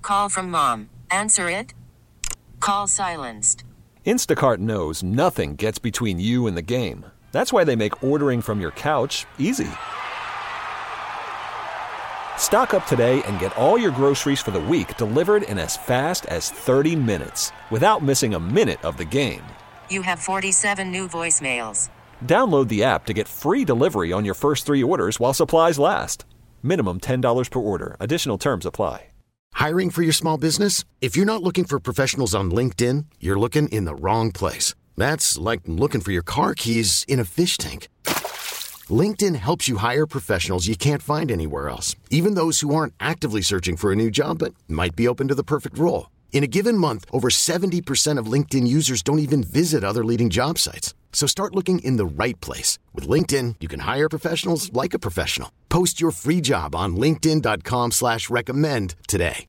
call from mom. Answer it. Call silenced. Instacart knows nothing gets between you and the game. That's why they make ordering from your couch easy. Stock up today and get all your groceries for the week delivered in as fast as 30 minutes without missing a minute of the game. You have 47 new voicemails. Download the app to get free delivery on your first 3 orders while supplies last. Minimum $10 per order. Additional terms apply. Hiring for your small business? If you're not looking for professionals on LinkedIn, you're looking in the wrong place. That's like looking for your car keys in a fish tank. LinkedIn helps you hire professionals you can't find anywhere else, even those who aren't actively searching for a new job but might be open to the perfect role. In a given month, over 70% of LinkedIn users don't even visit other leading job sites. So start looking in the right place. With LinkedIn, you can hire professionals like a professional. Post your free job on linkedin.com/recommend today.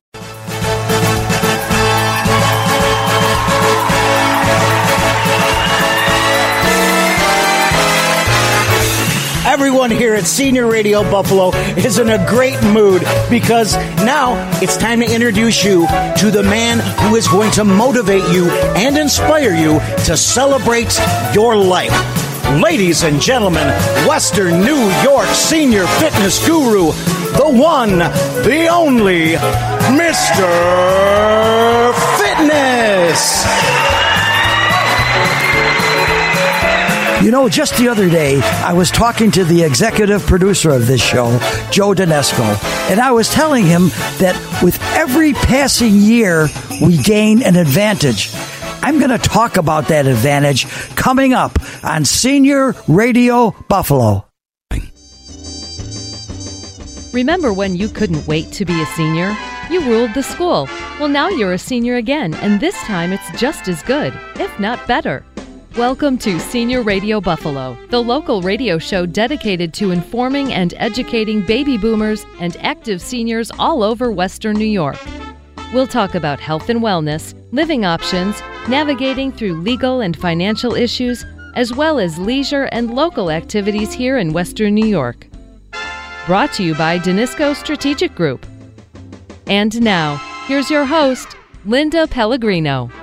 Everyone here at Senior Radio Buffalo is in a great mood because now it's time to introduce you to the man who is going to motivate you and inspire you to celebrate your life. Ladies and gentlemen, Western New York senior fitness guru, the one, the only, Mr. Fitness. You know, just the other day, I was talking to the executive producer of this show, Joe Donesco, and I was telling him that with every passing year, we gain an advantage. I'm going to talk about that advantage coming up on Senior Radio Buffalo. Remember when you couldn't wait to be a senior? You ruled the school. Well, now you're a senior again, and this time it's just as good, if not better. Welcome to Senior Radio Buffalo, the local radio show dedicated to informing and educating baby boomers and active seniors all over Western New York. We'll talk about health and wellness, living options, navigating through legal and financial issues, as well as leisure and local activities here in Western New York. Brought to you by Danisco Strategic Group. And now, here's your host, Linda Pellegrino.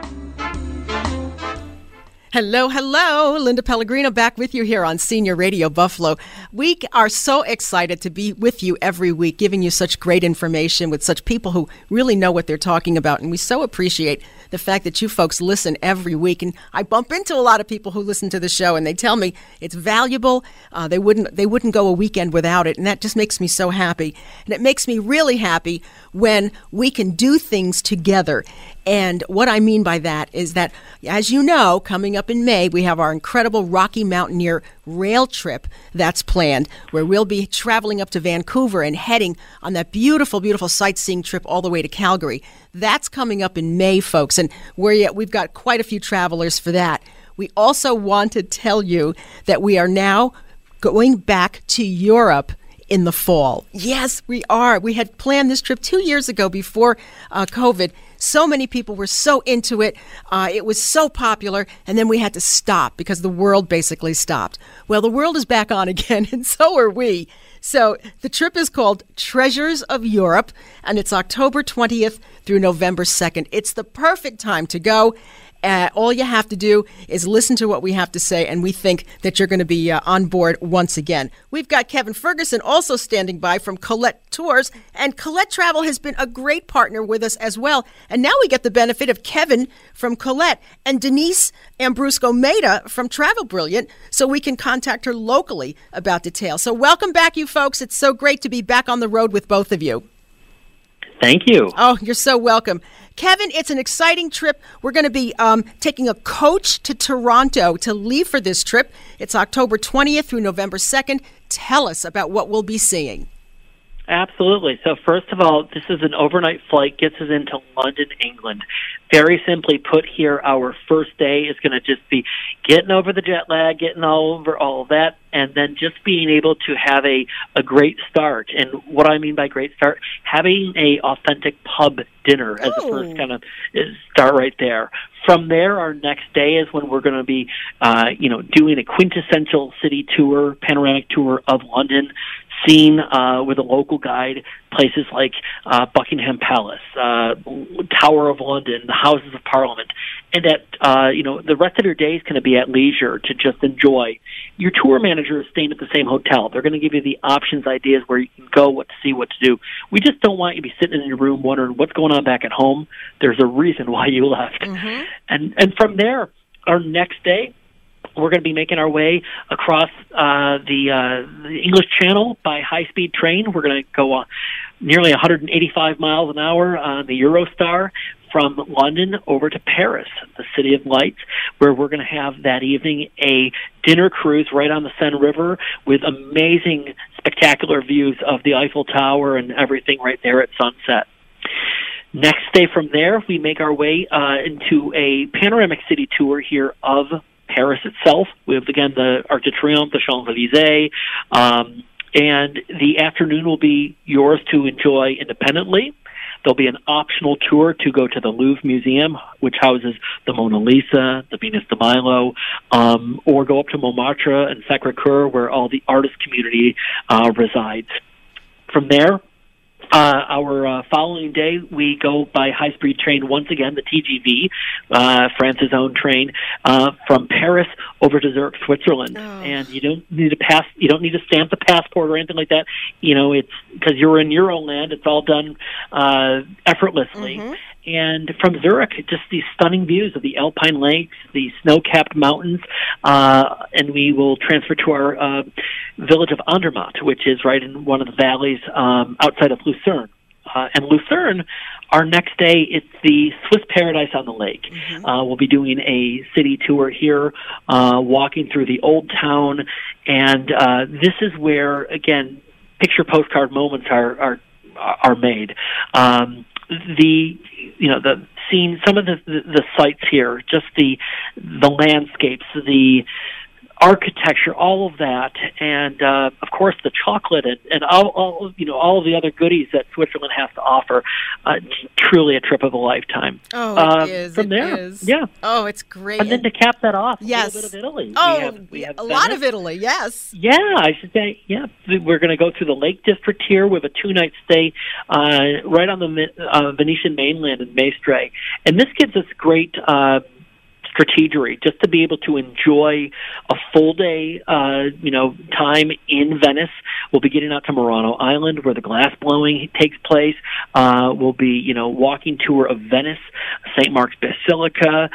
Hello, hello. Linda Pellegrino back with you here on Senior Radio Buffalo. We are so excited to be with you every week, giving you such great information with such people who really know what they're talking about. And we so appreciate the fact that you folks listen every week. And I bump into a lot of people who listen to the show and they tell me it's valuable. They wouldn't go a weekend without it. And that just makes me so happy. And it makes me really happy when we can do things together. And what I mean by that is that, as you know, coming up in May, we have our incredible Rocky Mountaineer rail trip that's planned, where we'll be traveling up to Vancouver and heading on that beautiful, beautiful sightseeing trip all the way to Calgary. That's coming up in May, folks, and we've got quite a few travelers for that. We also want to tell you that we are now going back to Europe in the fall. Yes, we are. We had planned this trip 2 years ago before COVID. So many people were so into it. It was so popular. And then we had to stop because the world basically stopped. Well, the world is back on again, and so are we. So the trip is called Treasures of Europe, and it's October 20th through November 2nd. It's the perfect time to go. All you have to do is listen to what we have to say, and we think that you're going to be on board once again. We've got Kevin Ferguson also standing by from Colette Tours, and Colette Travel has been a great partner with us as well. And now we get the benefit of Kevin from Colette and Denise Ambrusco-Maida from Travel Brilliant, so we can contact her locally about details. So welcome back, you folks. It's so great to be back on the road with both of you. Thank you. Oh, you're so welcome. Kevin, it's an exciting trip. We're going to be taking a coach to Toronto to leave for this trip. It's October 20th through November 2nd. Tell us about what we'll be seeing. Absolutely. So first of all, this is an overnight flight, gets us into London, England. Very simply put here, our first day is going to just be getting over the jet lag, getting all over all of that, and then just being able to have a great start. And what I mean by great start, having a authentic pub dinner as the first kind of start right there. From there, our next day is when we're going to be, doing a quintessential city tour, panoramic tour of London, seen with a local guide places like Buckingham Palace, Tower of London, the Houses of Parliament, and that the rest of your day is going to be at leisure to just enjoy. Your tour manager is staying at the same hotel. They're going to give you the options, ideas where you can go, what to see, what to do. We just don't want you to be sitting in your room wondering what's going on back at home. There's a reason why you left. Mm-hmm. And from there, our next day, we're going to be making our way across the English Channel by high-speed train. We're going to go nearly 185 miles an hour on the Eurostar from London over to Paris, the City of Lights, where we're going to have that evening a dinner cruise right on the Seine River with amazing, spectacular views of the Eiffel Tower and everything right there at sunset. Next day from there, we make our way into a panoramic city tour here of Paris itself. We have, again, the Arc de Triomphe, the Champs-Élysées, and the afternoon will be yours to enjoy independently. There'll be an optional tour to go to the Louvre Museum, which houses the Mona Lisa, the Venus de Milo, or go up to Montmartre and Sacré-Cœur, where all the artist community resides. From there, our following day, we go by high-speed train once again, the TGV, France's own train, from Paris over to Zurich, Switzerland. Oh. And you don't need to stamp the passport or anything like that. It's because you're in Euroland. It's all done effortlessly. Mm-hmm. And from Zurich, just these stunning views of the Alpine lakes, the snow-capped mountains, and we will transfer to our village of Andermatt, which is right in one of the valleys outside of Lucerne. And Lucerne, our next day, it's the Swiss paradise on the lake. Mm-hmm. We'll be doing a city tour here, walking through the old town, and this is where, again, picture postcard moments are made. The scene, some of the sights here, just the landscapes, the architecture, all of that, and of course the chocolate and all of the other goodies that Switzerland has to offer. Truly a trip of a lifetime. Oh, it is. From there, is. Yeah. Oh, it's great. And then to cap that off, yes, a little bit of Italy. Oh, we have a lot of Italy. Yes. Yeah, I should say. Yeah, we're going to go through the Lake District here with a 2-night stay right on the Venetian mainland in Mestre, and this gives us great strategery just to be able to enjoy a full day, time in Venice. We'll be getting out to Murano Island where the glass blowing takes place. We'll be, walking tour of Venice, St. Mark's Basilica,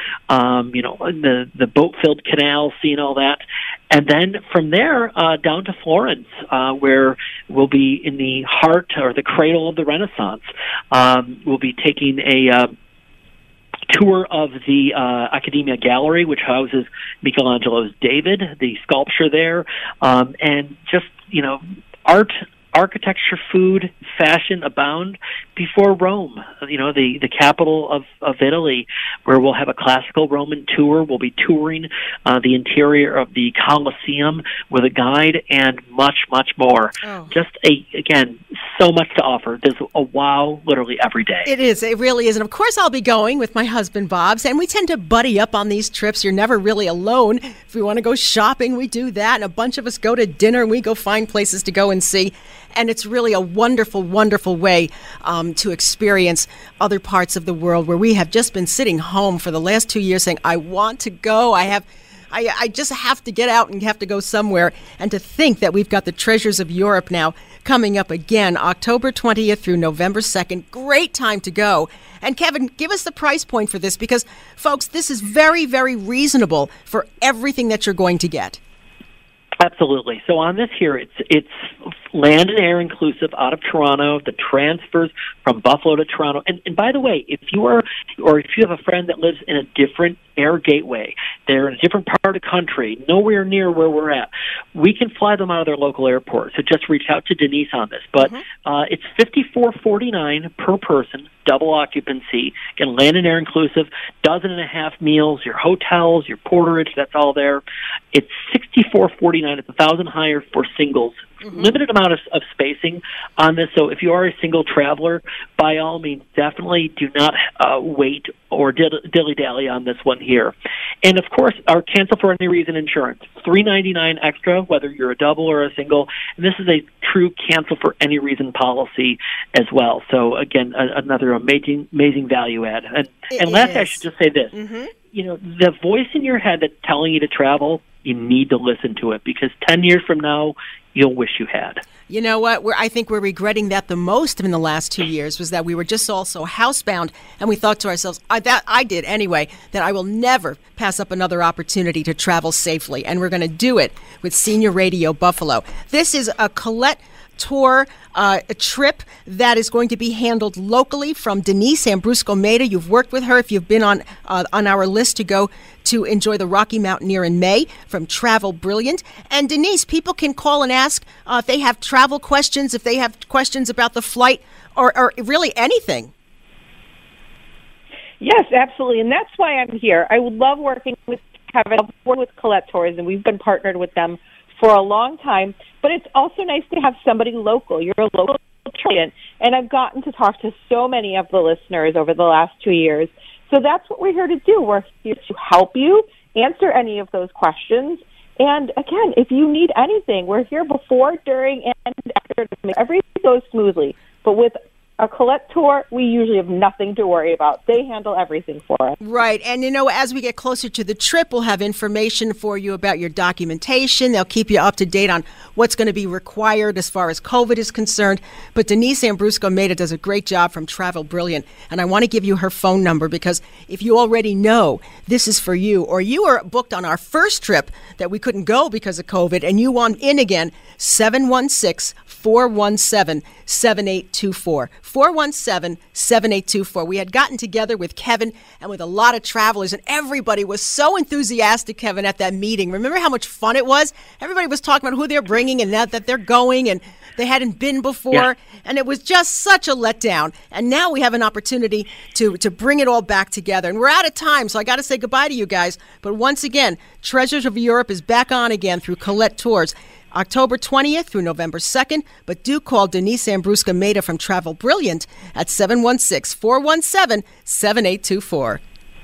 the boat-filled canal, seeing all that. And then from there, down to Florence, where we'll be in the heart or the cradle of the Renaissance. We'll be taking a tour of the Accademia Gallery, which houses Michelangelo's David, the sculpture there, and just, art, architecture, food, fashion abound before Rome, the capital of Italy, where we'll have a classical Roman tour. We'll be touring the interior of the Colosseum with a guide and much, much more. Oh. Just, again, so much to offer. There's a wow literally every day. It is. It really is. And, of course, I'll be going with my husband, Bob's, and we tend to buddy up on these trips. You're never really alone. If we want to go shopping, we do that, and a bunch of us go to dinner, and we go find places to go and see. And it's really a wonderful, wonderful way to experience other parts of the world where we have just been sitting home for the last 2 years saying, I want to go. I just have to get out and have to go somewhere. And to think that we've got the Treasures of Europe now coming up again, October 20th through November 2nd. Great time to go. And Kevin, give us the price point for this because, folks, this is very, very reasonable for everything that you're going to get. Absolutely. So on this here, it's land and air inclusive out of Toronto, the transfers from Buffalo to Toronto. And by the way, if you have a friend that lives in a different air gateway, they're in a different part of the country, nowhere near where we're at, we can fly them out of their local airport. So just reach out to Denise on this. But it's $54.49 per person, double occupancy, again, land and air inclusive, 12.5 meals, your hotels, your porterage, that's all there. It's $64.49. It's $1,000 higher for singles limited amount of spacing on this. So if you are a single traveler, by all means, definitely do not wait or dilly-dally on this one here. And, of course, our cancel for any reason insurance, $3.99 extra, whether you're a double or a single. And this is a true cancel for any reason policy as well. So, again, another amazing value add. And lastly, I should just say this. You know, the voice in your head that's telling you to travel, you need to listen to it, because 10 years from now, you'll wish you had. You know what? I think we're regretting that the most in the last 2 years was that we were just all so housebound, and we thought to ourselves, I did anyway, that I will never pass up another opportunity to travel safely, and we're going to do it with Senior Radio Buffalo. This is a Colette Tour a trip that is going to be handled locally from Denise Ambrusco-Meda. You've worked with her if you've been on our list to go to enjoy the Rocky Mountaineer in May from Travel Brilliant. And Denise, people can call and ask if they have travel questions, if they have questions about the flight, or really anything. Yes, absolutely. And that's why I'm here. I would love working with Kevin, with Colette Tours, and we've been partnered with them for a long time. But it's also nice to have somebody local. You're a local client, and I've gotten to talk to so many of the listeners over the last 2 years. So that's what we're here to do. We're here to help you answer any of those questions. And again, if you need anything, we're here before, during, and after to make everything go smoothly. But with a Colette Tour, we usually have nothing to worry about. They handle everything for us. Right. And, you know, as we get closer to the trip, we'll have information for you about your documentation. They'll keep you up to date on what's going to be required as far as COVID is concerned. But Denise Ambrusco-Meda does a great job from Travel Brilliant. And I want to give you her phone number, because if you already know this is for you, or you were booked on our first trip that we couldn't go because of COVID and you want in again, 716-417-7824. 417-7824. We had gotten together with Kevin and with a lot of travelers, and everybody was so enthusiastic, Kevin, at that meeting. Remember how much fun it was? Everybody was talking about who they're bringing and that they're going, and they hadn't been before. Yeah. And it was just such a letdown. And now we have an opportunity to bring it all back together. And we're out of time, so I got to say goodbye to you guys. But once again, Treasures of Europe is back on again through Colette Tours, October 20th through November 2nd, but do call Denise Ambrusco-Meda from Travel Brilliant at 716-417-7824.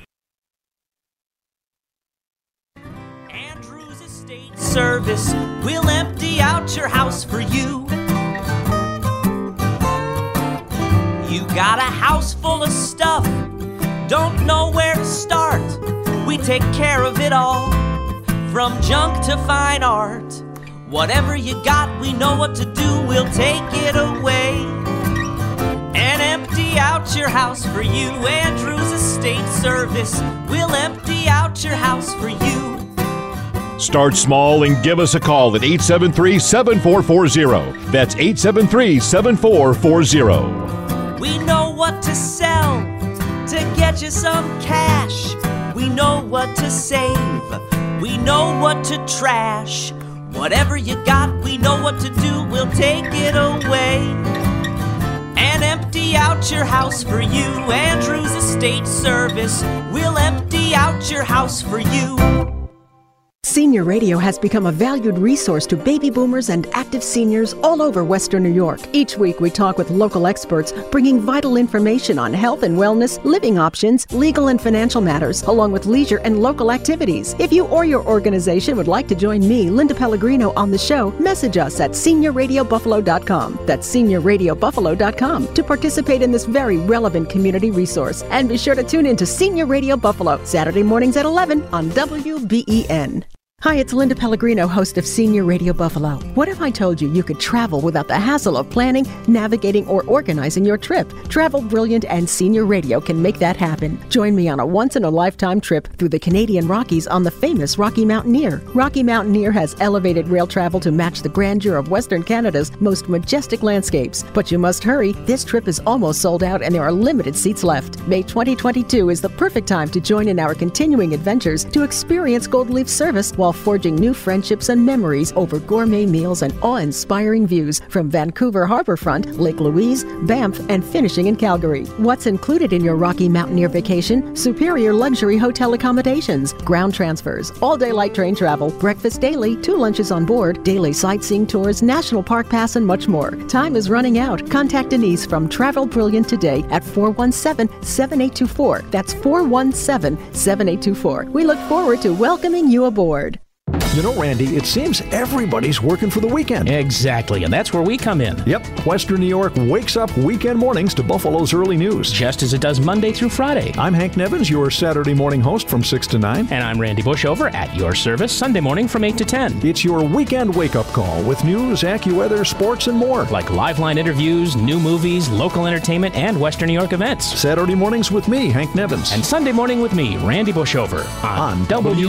Andrews Estate Service will empty out your house for you. You got a house full of stuff, don't know where to start. We take care of it all, from junk to fine art. Whatever you got, we know what to do, we'll take it away and empty out your house for you. Andrews Estate Service will empty out your house for you. Start small and give us a call at 873-7440. That's 873-7440. We know what to sell to get you some cash. We know what to save. We know what to trash. Whatever you got, we know what to do, we'll take it away and empty out your house for you. Andrews Estate Service will empty out your house for you. Senior Radio has become a valued resource to baby boomers and active seniors all over Western New York. Each week we talk with local experts, bringing vital information on health and wellness, living options, legal and financial matters, along with leisure and local activities. If you or your organization would like to join me, Linda Pellegrino, on the show, message us at seniorradiobuffalo.com. That's seniorradiobuffalo.com to participate in this very relevant community resource. And be sure to tune in to Senior Radio Buffalo, Saturday mornings at 11 on WBEN. Hi, it's Linda Pellegrino, host of Senior Radio Buffalo. What if I told you could travel without the hassle of planning, navigating, or organizing your trip? Travel Brilliant and Senior Radio can make that happen. Join me on a once-in-a-lifetime trip through the Canadian Rockies on the famous Rocky Mountaineer. Rocky Mountaineer has elevated rail travel to match the grandeur of Western Canada's most majestic landscapes. But you must hurry. This trip is almost sold out and there are limited seats left. May 2022 is the perfect time to join in our continuing adventures to experience Gold Leaf service while while forging new friendships and memories over gourmet meals and awe-inspiring views from Vancouver Harbourfront, Lake Louise, Banff, and finishing in Calgary. What's included in your Rocky Mountaineer vacation? Superior luxury hotel accommodations, ground transfers, all-day light train travel, breakfast daily, 2 lunches on board, daily sightseeing tours, national park pass, and much more. Time is running out. Contact Denise from Travel Brilliant today at 417-7824. That's 417-7824. We look forward to welcoming you aboard. You know, Randy, it seems everybody's working for the weekend. Exactly, and that's where we come in. Yep, Western New York wakes up weekend mornings to Buffalo's early news. Just as it does Monday through Friday. I'm Hank Nevins, your Saturday morning host from 6 to 9. And I'm Randy Bushover at your service Sunday morning from 8 to 10. It's your weekend wake-up call with news, AccuWeather, sports, and more. Like live line interviews, new movies, local entertainment, and Western New York events. Saturday mornings with me, Hank Nevins. And Sunday morning with me, Randy Bushover, on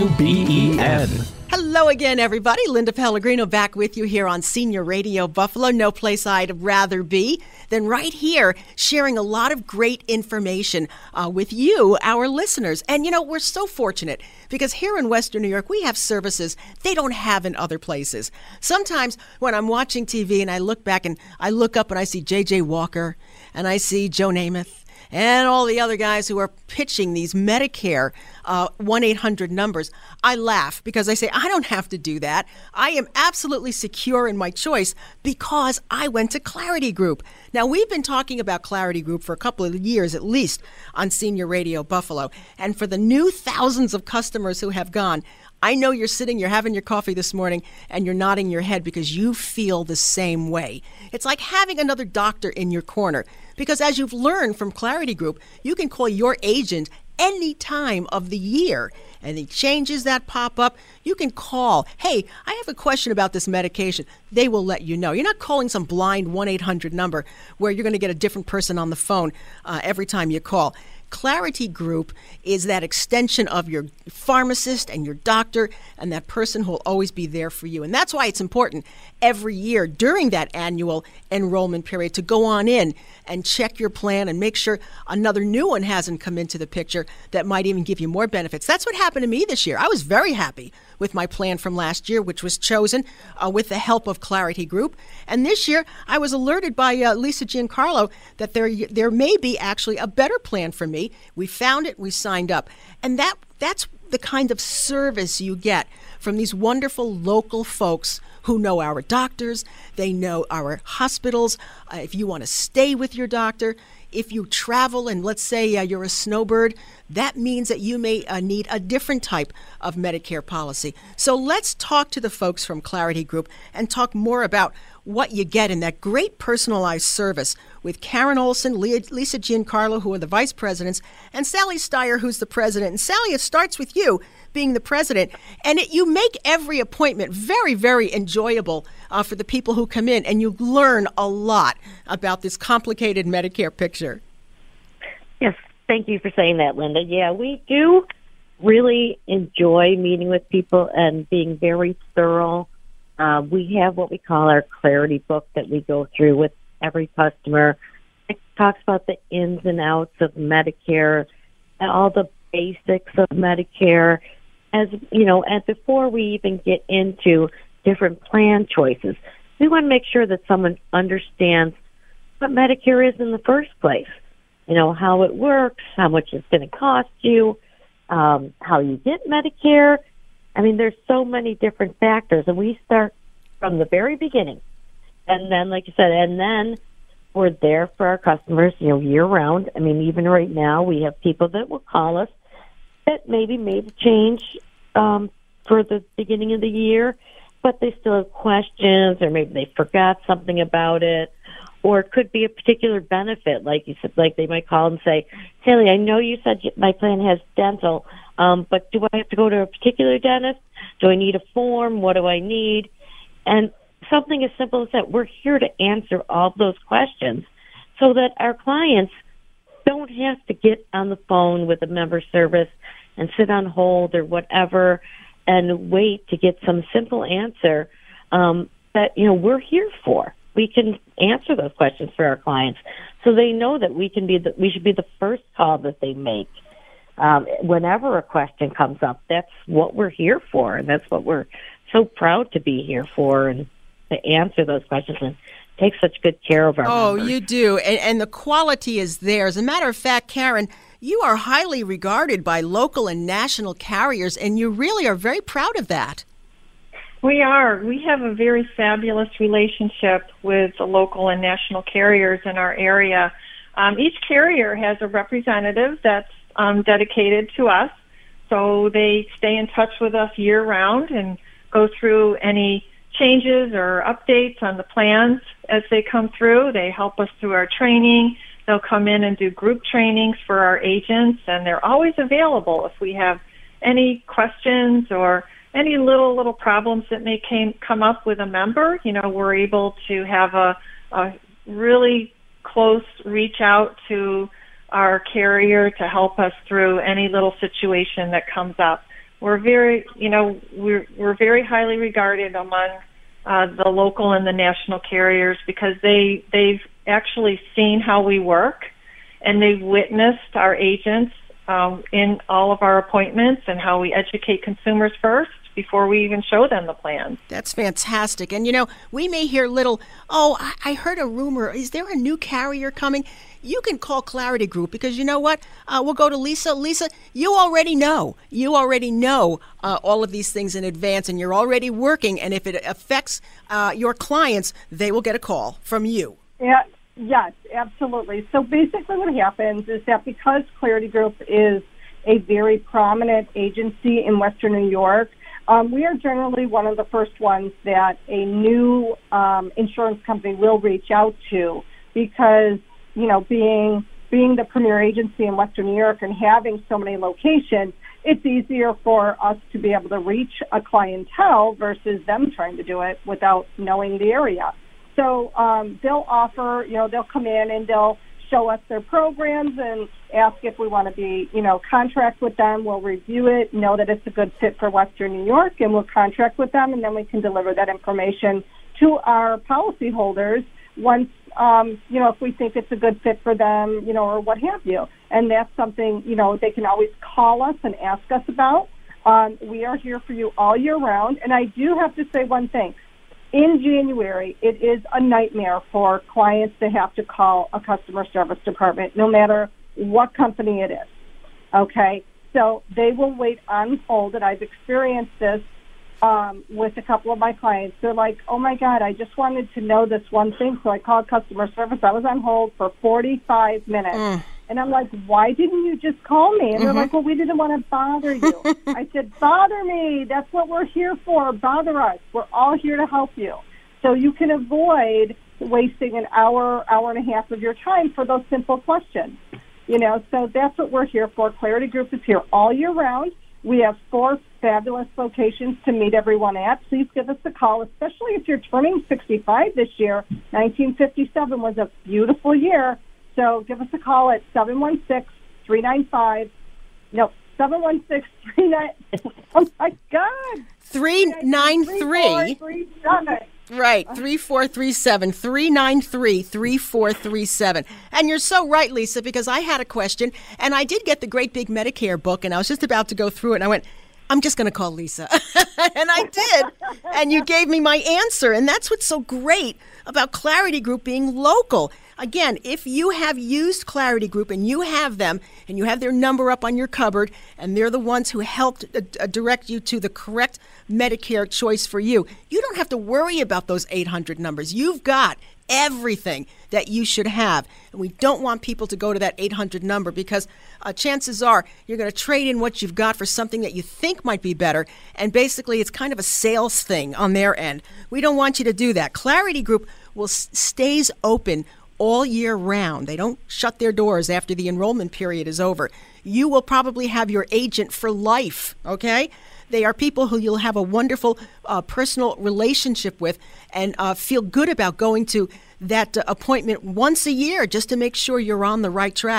WBEN. Hello again, everybody. Linda Pellegrino back with you here on Senior Radio Buffalo. No place I'd rather be than right here, sharing a lot of great information with you, our listeners. And, you know, we're so fortunate because here in Western New York, we have services they don't have in other places. Sometimes when I'm watching TV and I look back and I look up and I see J.J. Walker and I see Joe Namath and all the other guys who are pitching these Medicare 1-800 numbers, I laugh because I say, I don't have to do that. I am absolutely secure in my choice because I went to Clarity Group. Now, we've been talking about Clarity Group for a couple of years at least on Senior Radio Buffalo. And for the new thousands of customers who have gone, I know you're having your coffee this morning, and you're nodding your head because you feel the same way. It's like having another doctor in your corner. Because as you've learned from Clarity Group, you can call your agent any time of the year. Any changes that pop up, you can call. Hey, I have a question about this medication. They will let you know. You're not calling some blind 1-800 number where you're going to get a different person on the phone every time you call. Clarity Group is that extension of your pharmacist and your doctor and that person who will always be there for you. And that's why it's important every year during that annual enrollment period to go on in and check your plan and make sure another new one hasn't come into the picture that might even give you more benefits. That's what happened to me this year. I was very happy with my plan from last year, which was chosen with the help of Clarity Group. And this year, I was alerted by Lisa Giancarlo that there may be actually a better plan for me. We found it, we signed up. And that's the kind of service you get from these wonderful local folks who know our doctors, they know our hospitals. If you want to stay with your doctor, if you travel and let's say you're a snowbird, that means that you may need a different type of Medicare policy. So let's talk to the folks from Clarity Group and talk more about what you get in that great personalized service with Karen Olson, Lisa Giancarlo, who are the vice presidents, and Sally Steyer, who's the president. And Sally, it starts with you being the president, and you make every appointment very, very enjoyable for the people who come in, and you learn a lot about this complicated Medicare picture. Yes, thank you for saying that, Linda. Yeah, we do really enjoy meeting with people and being very thorough. We have what we call our Clarity book that we go through with every customer. It talks about the ins and outs of Medicare, and all the basics of Medicare, as you know. And before we even get into different plan choices, we want to make sure that someone understands what Medicare is in the first place. You know, how it works, how much it's going to cost you, how you get Medicare. I mean, there's so many different factors, and we start from the very beginning. And then, like you said, and then we're there for our customers, you know, year-round. I mean, even right now, we have people that will call us that maybe made a change for the beginning of the year, but they still have questions, or maybe they forgot something about it, or it could be a particular benefit, like you said, like they might call and say, Sally, I know you said my plan has dental, but do I have to go to a particular dentist? Do I need a form? What do I need? And something as simple as that, we're here to answer all those questions so that our clients don't have to get on the phone with a member service and sit on hold or whatever and wait to get some simple answer that, you know, we're here for. We can answer those questions for our clients so they know that we should be the first call that they make. whenever a question comes up, that's what we're here for, and that's what we're so proud to be here for, and to answer those questions and take such good care of our members. You do, and the quality is there. As a matter of fact, Karen, you are highly regarded by local and national carriers, and you really are very proud of that. We are. We have a very fabulous relationship with the local and national carriers in our area. Each carrier has a representative that's dedicated to us, so they stay in touch with us year-round and go through any changes or updates on the plans as they come through. They help us through our training. They'll come in and do group trainings for our agents, and they're always available if we have any questions or any little problems that may come up with a member. We're able to have a really close reach out to our carrier to help us through any little situation that comes up. We're very, we're very highly regarded among the local and the national carriers because they've actually seen how we work, and they've witnessed our agents in all of our appointments and how we educate consumers first before we even show them the plans. That's fantastic. And, we may hear I heard a rumor. Is there a new carrier coming? You can call Clarity Group because you know what? We'll go to Lisa. Lisa, you already know. You already know all of these things in advance, and you're already working. And if it affects your clients, they will get a call from you. Yeah. Yes, absolutely. So basically what happens is that because Clarity Group is a very prominent agency in Western New York, we are generally one of the first ones that a new insurance company will reach out to because, being the premier agency in Western New York and having so many locations, it's easier for us to be able to reach a clientele versus them trying to do it without knowing the area. So they'll offer, they'll come in and they'll show us their programs and ask if we want to be, contract with them. We'll review it, know that it's a good fit for Western New York, and we'll contract with them, and then we can deliver that information to our policyholders once, if we think it's a good fit for them, or what have you. And that's something, they can always call us and ask us about. We are here for you all year round. And I do have to say one thing. In January, it is a nightmare for clients to have to call a customer service department, no matter what company it is. Okay? So they will wait on hold, and I've experienced this with a couple of my clients. They're like, oh, my God, I just wanted to know this one thing, so I called customer service. I was on hold for 45 minutes. And I'm like, why didn't you just call me? And they're like, well, we didn't want to bother you. I said, bother me. That's what we're here for. Bother us. We're all here to help you. So you can avoid wasting an hour and a half of your time for those simple questions. So that's what we're here for. Clarity Group is here all year round. We have 4 fabulous locations to meet everyone at. Please give us a call, especially if you're turning 65 this year. 1957 was a beautiful year. So give us a call at 716-395. No, 716-39. Oh my God. 393. Right, 3437, 393, 3437. And you're so right, Lisa, because I had a question, and I did get the Great Big Medicare book, and I was just about to go through it, and I went, I'm just going to call Lisa. And I did. And you gave me my answer. And that's what's so great about Clarity Group being local. Again, if you have used Clarity Group and you have them and you have their number up on your cupboard and they're the ones who helped direct you to the correct Medicare choice for you, you don't have to worry about those 800 numbers. You've got everything that you should have. And we don't want people to go to that 800 number because chances are you're going to trade in what you've got for something that you think might be better. And basically, it's kind of a sales thing on their end. We don't want you to do that. Clarity Group stays open all year round. They don't shut their doors after the enrollment period is over. You will probably have your agent for life, okay? They are people who you'll have a wonderful personal relationship with and feel good about going to that appointment once a year just to make sure you're on the right track.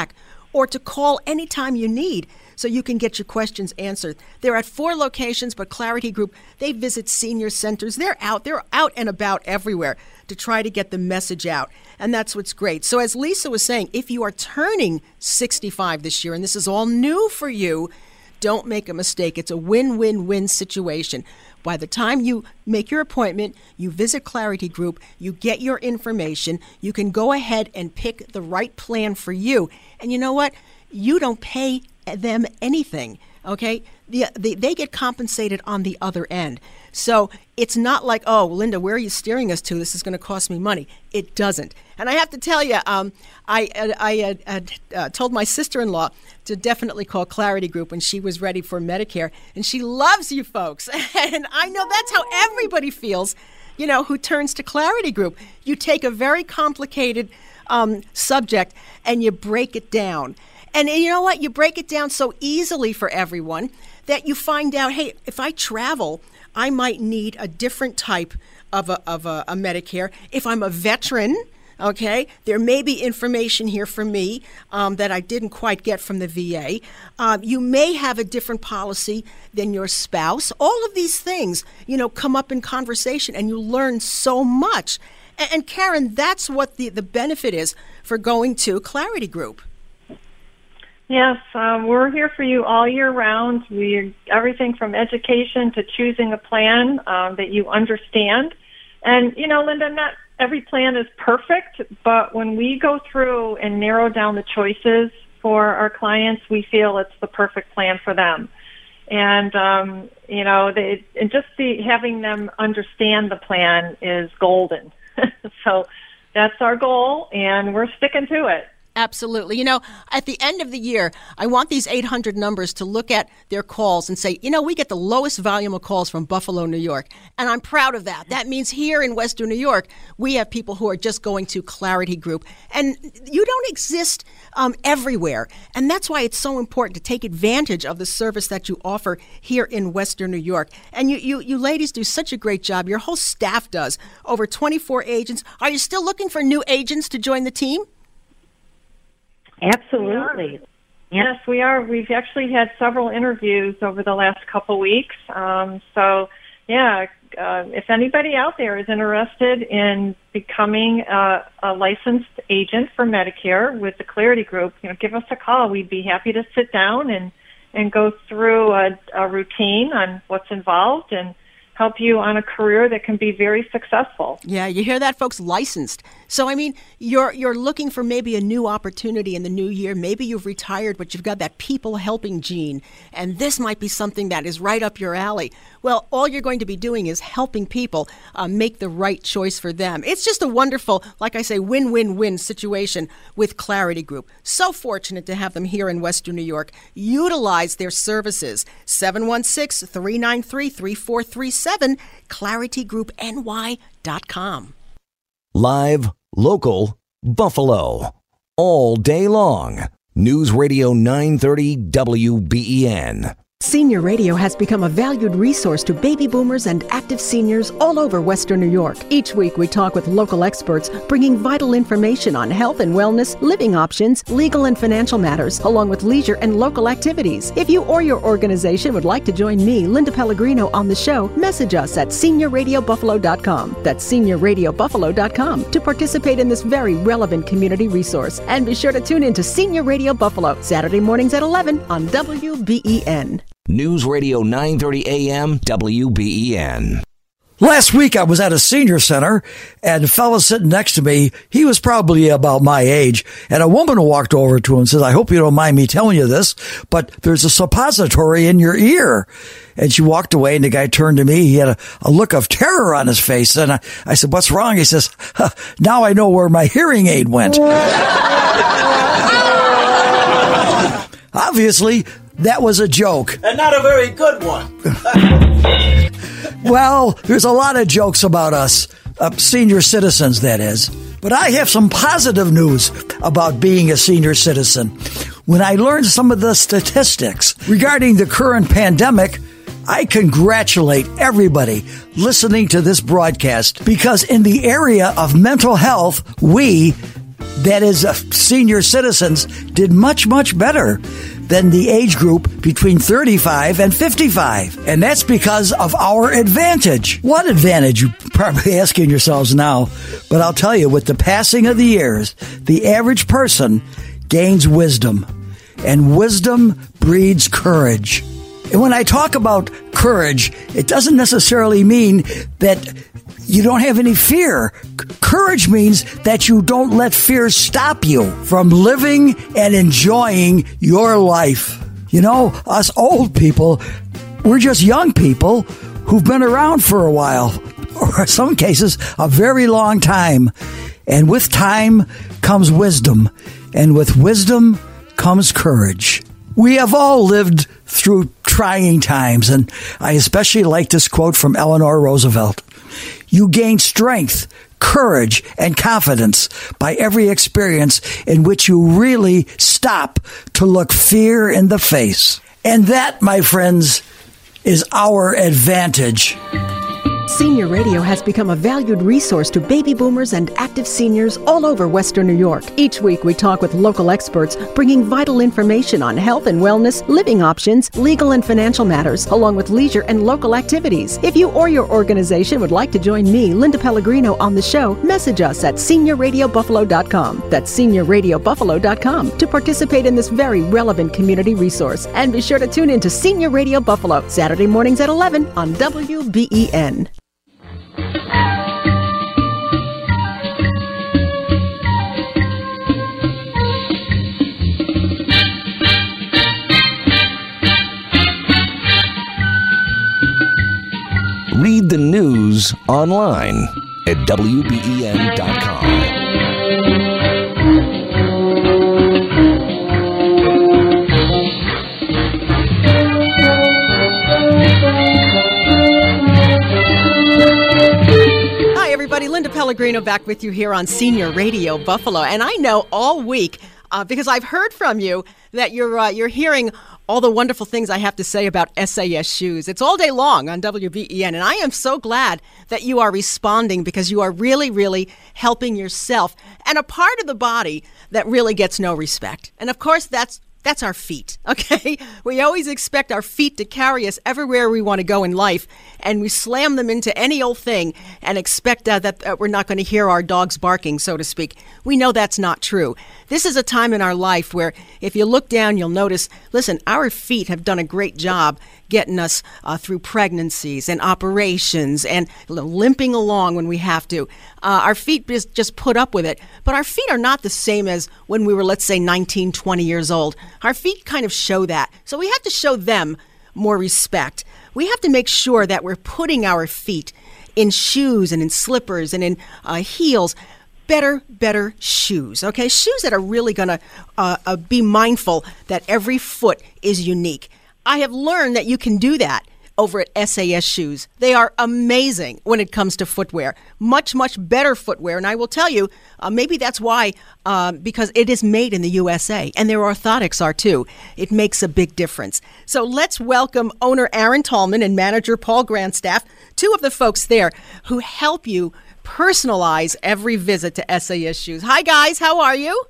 or to call anytime you need so you can get your questions answered. They're at 4 locations, but Clarity Group, they visit senior centers. They're out and about everywhere to try to get the message out. And that's what's great. So as Lisa was saying, if you are turning 65 this year, and this is all new for you, don't make a mistake. It's a win-win-win situation. By the time you make your appointment, you visit Clarity Group, you get your information, you can go ahead and pick the right plan for you. And you know what? You don't pay them anything, okay? They get compensated on the other end. So it's not like, oh, Linda, where are you steering us to? This is going to cost me money. It doesn't. And I have to tell you, I told my sister-in-law to definitely call Clarity Group when she was ready for Medicare. And she loves you folks. And I know that's how everybody feels, who turns to Clarity Group. You take a very complicated subject and you break it down. And you know what? You break it down so easily for everyone that you find out, hey, if I travel, I might need a different type of a Medicare. If I'm a veteran, okay, there may be information here for me that I didn't quite get from the VA. You may have a different policy than your spouse. All of these things, come up in conversation, and you learn so much. And Karen, that's what the benefit is for going to Clarity Group. Yes, we're here for you all year round. Everything from education to choosing a plan that you understand. And, Linda, not every plan is perfect, but when we go through and narrow down the choices for our clients, we feel it's the perfect plan for them. And, having them understand the plan is golden. So that's our goal, and we're sticking to it. Absolutely. At the end of the year, I want these 800 numbers to look at their calls and say, we get the lowest volume of calls from Buffalo, New York. And I'm proud of that. That means here in Western New York, we have people who are just going to Clarity Group. And you don't exist everywhere. And that's why it's so important to take advantage of the service that you offer here in Western New York. And you ladies do such a great job. Your whole staff does. Over 24 agents. Are you still looking for new agents to join the team? Absolutely. Yes, we are. We've actually had several interviews over the last couple weeks. If anybody out there is interested in becoming a licensed agent for Medicare with the Clarity Group, give us a call. We'd be happy to sit down and go through a routine on what's involved and help you on a career that can be very successful. Yeah, you hear that, folks? Licensed. So, you're looking for maybe a new opportunity in the new year. Maybe you've retired, but you've got that people helping gene, and this might be something that is right up your alley. Well, all you're going to be doing is helping people make the right choice for them. It's just a wonderful, like I say, win-win-win situation with Clarity Group. So fortunate to have them here in Western New York. Utilize their services. 716-393-3437, claritygroupny.com. Live, local, Buffalo. All day long. News Radio 930 WBEN. Senior Radio has become a valued resource to baby boomers and active seniors all over Western New York. Each week we talk with local experts, bringing vital information on health and wellness, living options, legal and financial matters, along with leisure and local activities. If you or your organization would like to join me, Linda Pellegrino, on the show, message us at seniorradiobuffalo.com. That's seniorradiobuffalo.com to participate in this very relevant community resource. And be sure to tune in to Senior Radio Buffalo, Saturday mornings at 11 on WBEN. News Radio 930 AM WBEN. Last week I was at a senior center, and a fellow sitting next to me, he was probably about my age, and a woman walked over to him and says, "I hope you don't mind me telling you this, but there's a suppository in your ear." And she walked away, and the guy turned to me. He had a look of terror on his face, and I said, "What's wrong?" He says, "Now I know where my hearing aid went." Obviously, that was a joke. And not a very good one. Well, there's a lot of jokes about us, senior citizens, that is. But I have some positive news about being a senior citizen. When I learned some of the statistics regarding the current pandemic, I congratulate everybody listening to this broadcast, because in the area of mental health, we, that is, senior citizens, did much, much better than the age group between 35 and 55. And that's because of our advantage. What advantage? You're probably asking yourselves now. But I'll tell you, with the passing of the years, the average person gains wisdom. And wisdom breeds courage. And when I talk about courage, it doesn't necessarily mean that you don't have any fear. Courage means that you don't let fear stop you from living and enjoying your life. You know, us old people, we're just young people who've been around for a while, or in some cases, a very long time. And with time comes wisdom, and with wisdom comes courage. We have all lived through trying times, and I especially like this quote from Eleanor Roosevelt. You gain strength, courage, and confidence by every experience in which you really stop to look fear in the face. And that, my friends, is our advantage. Senior Radio has become a valued resource to baby boomers and active seniors all over Western New York. Each week we talk with local experts, bringing vital information on health and wellness, living options, legal and financial matters, along with leisure and local activities. If you or your organization would like to join me, Linda Pellegrino, on the show, message us at seniorradiobuffalo.com. That's seniorradiobuffalo.com to participate in this very relevant community resource. And be sure to tune in to Senior Radio Buffalo, Saturday mornings at 11 on WBEN. Read the news online at WBEN.com. Linda Pellegrino back with you here on Senior Radio Buffalo. And I know all week, because I've heard from you, that you're hearing all the wonderful things I have to say about SAS shoes. It's all day long on WBEN. And I am so glad that you are responding, because you are really, really helping yourself and a part of the body that really gets no respect. And of course, that's our feet, okay? We always expect our feet to carry us everywhere we want to go in life, and we slam them into any old thing and expect that we're not going to hear our dogs barking, so to speak. We know that's not true. This is a time in our life where if you look down, you'll notice, listen, our feet have done a great job getting us through pregnancies and operations and limping along when we have to. Our feet just put up with it. But our feet are not the same as when we were, let's say, 19, 20 years old. Our feet kind of show that. So we have to show them more respect. We have to make sure that we're putting our feet in shoes and in slippers and in heels. Better shoes, okay? Shoes that are really going to be mindful that every foot is unique. I have learned that you can do that over at SAS Shoes. They are amazing when it comes to footwear. Much, much better footwear. And I will tell you, maybe that's why, because it is made in the USA, and their orthotics are too. It makes a big difference. So let's welcome owner Aaron Tallman and manager Paul Grandstaff, two of the folks there who help you personalize every visit to SAS Shoes. Hi, guys. How are you?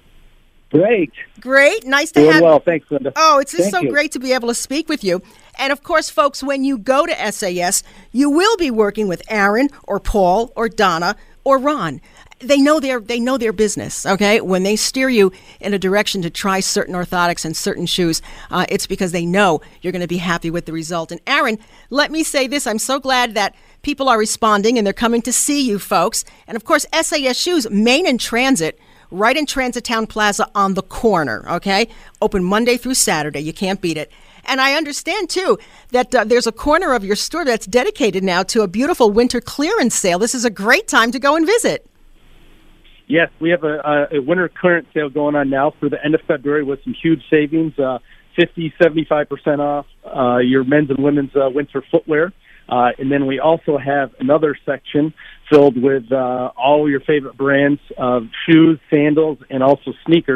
Great. Nice to have you. Well, thanks, Linda. Oh, it's just so great to be able to speak with you. And of course, folks, when you go to SAS, you will be working with Aaron or Paul or Donna or Ron. They know their business, okay? When they steer you in a direction to try certain orthotics and certain shoes, it's because they know you're going to be happy with the result. And Aaron, let me say this. I'm so glad that people are responding and they're coming to see you folks. And of course, SAS Shoes, Main and Transit, right in Transit Town Plaza on the corner, okay? Open Monday through Saturday. You can't beat it. And I understand, too, that there's a corner of your store that's dedicated now to a beautiful winter clearance sale. This is a great time to go and visit. Yes, we have a winter clearance sale going on now through the end of February with some huge savings, 50, 75% off your men's and women's winter footwear. And then we also have another section filled with all your favorite brands of shoes, sandals, and also sneakers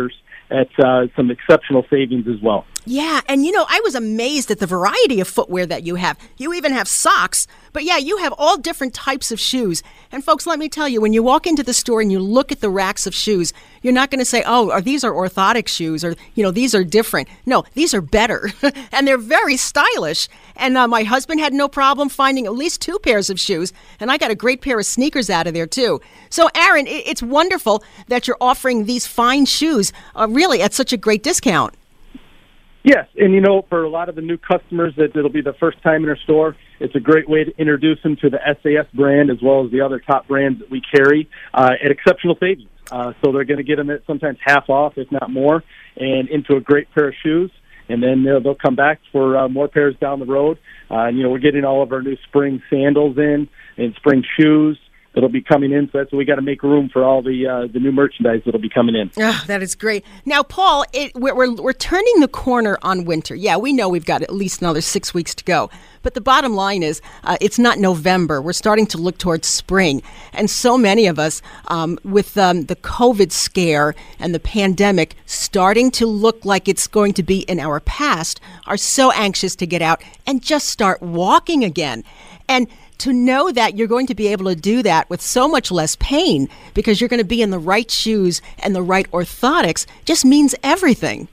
at some exceptional savings as well. Yeah, and I was amazed at the variety of footwear that you have. You even have socks, but yeah, you have all different types of shoes. And folks, let me tell you, when you walk into the store and you look at the racks of shoes, you're not going to say, oh, these are orthotic shoes, or, these are different. No, these are better, and they're very stylish. And my husband had no problem finding at least 2 pairs of shoes, and I got a great pair of sneakers out of there, too. So, Aaron, it's wonderful that you're offering these fine shoes, really at such a great discount. Yes, and for a lot of the new customers that'll be the first time in our store, it's a great way to introduce them to the SAS brand as well as the other top brands that we carry at exceptional savings. So they're going to get them at sometimes half off, if not more, and into a great pair of shoes. And then they'll come back for more pairs down the road. We're getting all of our new spring sandals in and spring shoes that'll be coming in, so that's why we got to make room for all the new merchandise that'll be coming in. Oh, that is great. Now, Paul, we're turning the corner on winter. Yeah, we know we've got at least another 6 weeks to go. But the bottom line is it's not November. We're starting to look towards spring. And so many of us, with the COVID scare and the pandemic starting to look like it's going to be in our past, are so anxious to get out and just start walking again. And to know that you're going to be able to do that with so much less pain because you're going to be in the right shoes and the right orthotics just means everything.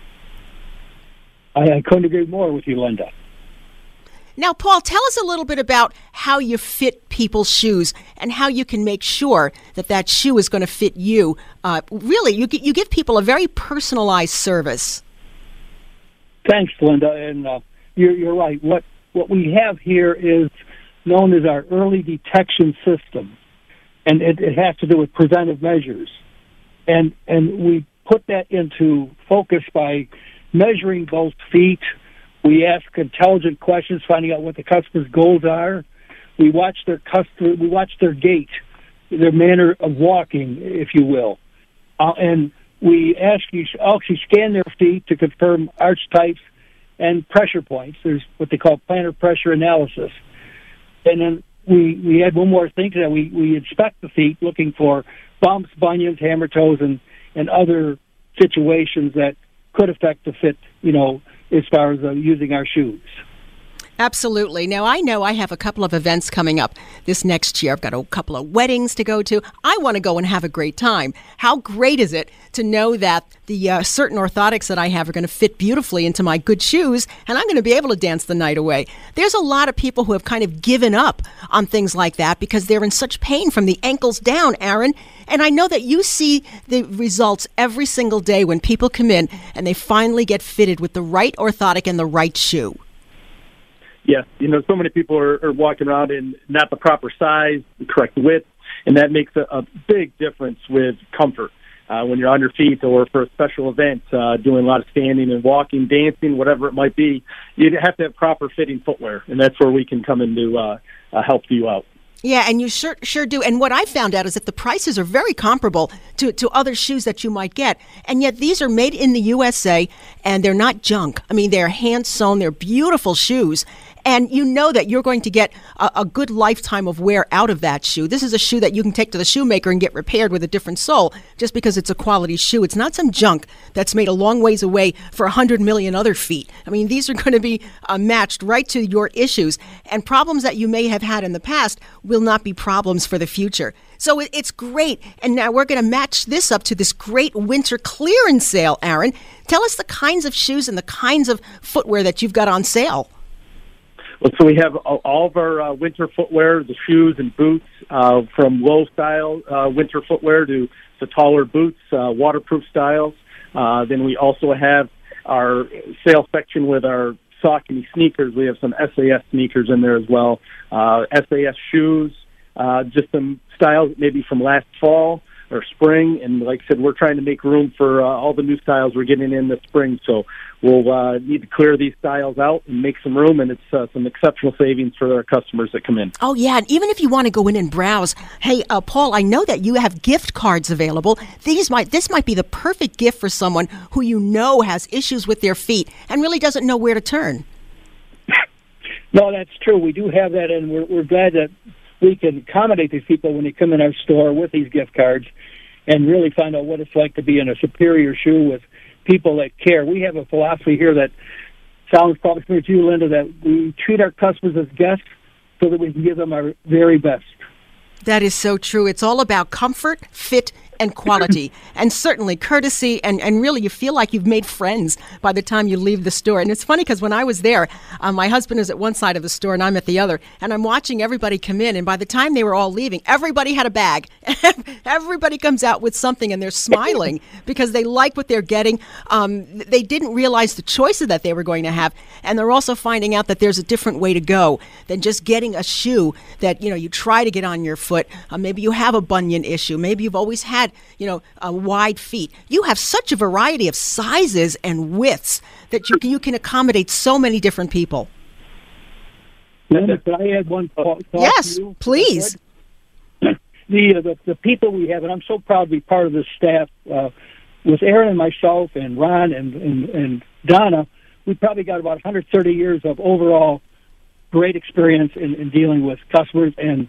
I couldn't agree more with you, Linda. Now, Paul, tell us a little bit about how you fit people's shoes and how you can make sure that shoe is going to fit you. Really, you give people a very personalized service. Thanks, Linda. And you're right. What we have here is known as our early detection system, and it has to do with preventive measures. And we put that into focus by measuring both feet. We ask intelligent questions, finding out what the customer's goals are. We watch their gait, their manner of walking, if you will. And we actually scan their feet to confirm arch types and pressure points. There's what they call plantar pressure analysis. And then we add one more thing to that. We inspect the feet, looking for bumps, bunions, hammer toes, and other situations that could affect the fit, as far as using our shoes. Absolutely. Now, I know I have a couple of events coming up this next year. I've got a couple of weddings to go to. I want to go and have a great time. How great is it to know that the certain orthotics that I have are going to fit beautifully into my good shoes, and I'm going to be able to dance the night away. There's a lot of people who have kind of given up on things like that because they're in such pain from the ankles down, Aaron. And I know that you see the results every single day when people come in and they finally get fitted with the right orthotic and the right shoe. Yes, so many people are walking around in not the proper size, the correct width, and that makes a big difference with comfort. When you're on your feet or for a special event, doing a lot of standing and walking, dancing, whatever it might be, you have to have proper fitting footwear, and that's where we can come in to help you out. Yeah, and you sure do. And what I found out is that the prices are very comparable to other shoes that you might get. And yet these are made in the USA, and they're not junk. I mean, they're hand-sewn. They're beautiful shoes. And you know that you're going to get a good lifetime of wear out of that shoe. This is a shoe that you can take to the shoemaker and get repaired with a different sole just because it's a quality shoe. It's not some junk that's made a long ways away for 100 million other feet. I mean, these are going to be matched right to your issues. And problems that you may have had in the past will not be problems for the future. So it's great. And now we're going to match this up to this great winter clearance sale, Aaron. Tell us the kinds of shoes and the kinds of footwear that you've got on sale. Well, so we have all of our winter footwear, the shoes and boots, from low-style winter footwear to the taller boots, waterproof styles. Then we also have our sale section with our Saucony sneakers. We have some SAS sneakers in there as well. SAS shoes, just some styles maybe from last fall or spring. And like I said, we're trying to make room for all the new styles we're getting in this spring. So we'll need to clear these styles out and make some room, and it's some exceptional savings for our customers that come in. Oh, yeah, and even if you want to go in and browse, hey, Paul, I know that you have gift cards available. This might be the perfect gift for someone who you know has issues with their feet and really doesn't know where to turn. No, that's true. We do have that, and we're glad that we can accommodate these people when they come in our store with these gift cards. and really find out what it's like to be in a superior shoe with people that care. We have a philosophy here that sounds probably familiar to you, Linda, that we treat our customers as guests so that we can give them our very best. That is so true. It's all about comfort, fit, and quality, and certainly courtesy, and really you feel like you've made friends by the time you leave the store. And it's funny because when I was there, my husband is at one side of the store and I'm at the other, and I'm watching everybody come in, and by the time they were all leaving, everybody had a bag. Everybody comes out with something and they're smiling because they like what they're getting. They didn't realize the choices that they were going to have, and they're also finding out that there's a different way to go than just getting a shoe that, you try to get on your foot. Maybe you have a bunion issue. Maybe you've always had wide feet. You have such a variety of sizes and widths that you can accommodate so many different people. Linda, could I add one thought? Yes, please. The people we have, and I'm so proud to be part of this staff, with Aaron and myself and Ron and Donna, we probably got about 130 years of overall great experience in dealing with customers and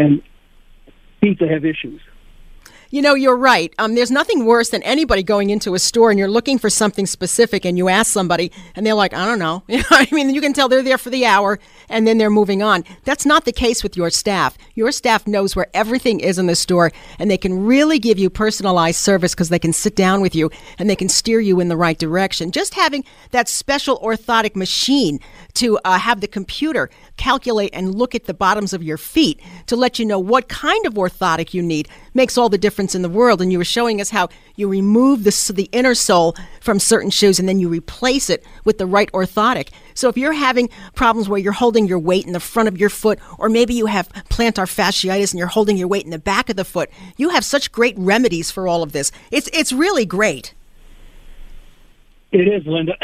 feet that have issues. You're right. There's nothing worse than anybody going into a store and you're looking for something specific and you ask somebody and they're like, I don't know. You can tell they're there for the hour and then they're moving on. That's not the case with your staff. Your staff knows where everything is in the store and they can really give you personalized service because they can sit down with you and they can steer you in the right direction. Just having that special orthotic machine to have the computer calculate and look at the bottoms of your feet to let you know what kind of orthotic you need makes all the difference in the world. And you were showing us how you remove the inner sole from certain shoes and then you replace it with the right orthotic. So if you're having problems where you're holding your weight in the front of your foot, or maybe you have plantar fasciitis and you're holding your weight in the back of the foot, you have such great remedies for all of this. It's really great. It is, Linda.